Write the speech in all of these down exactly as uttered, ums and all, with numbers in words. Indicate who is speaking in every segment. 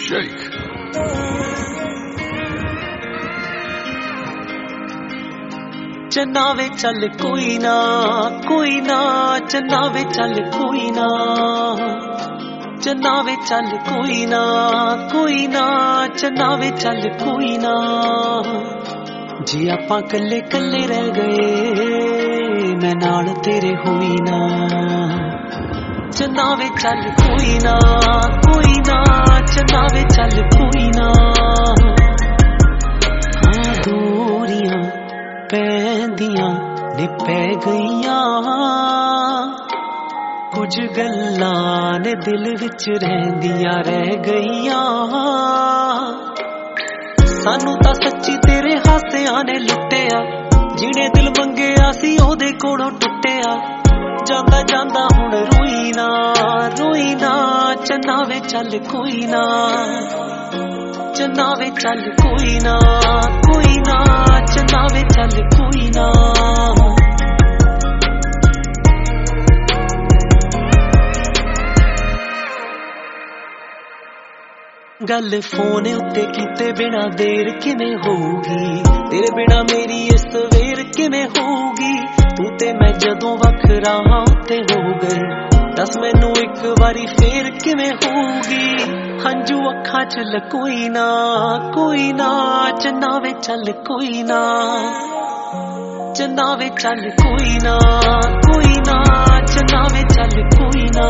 Speaker 1: Shake.
Speaker 2: चन्ना वे चल कोई ना कोई ना चन्ना वे चल कोई ना चन्ना वे चल कोई ना कोई ना चन्ना वे चल कोई ना जी आपां कल्ले कल्ले रह गए मैं नाल तेरे होई ना चन्ना वे चल कोई ना कोई ना चन्ना वे चल कोई ना हाँ दूरियां पैंदियां ने पै गईयां कुछ गल्लां ने दिल विच रहिंदियां रह गईयां सानू तां सच्ची तेरे हासियां ने लुट्टिया जिहने दिल मंगिया सी ओहदे कोलों टुट्टिया जांदा जांदा हुण रोई ना रोई ना चन्ना वे चल कोई ना चन्ना वे चल कोई ना कोई ना चन्ना वे चल कोई ना गल फोन उत्ते कीते बिना देर किवें होगी तेरे बिना मेरी इस सवेर किवें होगी तू ते मैं जदों वखरा हां ते हो गए दस मैनू एक बारी फेर किवें होगी हंजू अखां च लकोई ना कोई ना चन्ना वे चल कोई ना चन्ना वे चल कोई ना कोई ना चन्ना वे चल कोई ना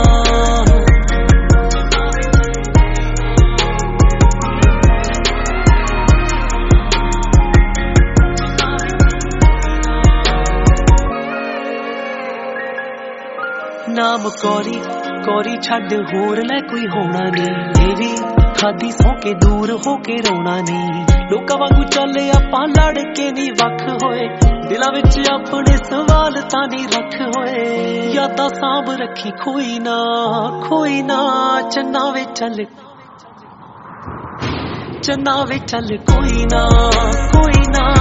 Speaker 2: नाम कौरी कौरी छड़ होर लै कोई होना नहीं ये भी खादी सौ के दूर हो के रोना नहीं लोकां वांगू चल आपां लड़ के नहीं वख होए दिलां विच अपने सवाल तां नहीं रख होए यादां सांभ रखी खोई ना खोई ना चन्ना वे चल चन्ना वे चल कोई ना कोई ना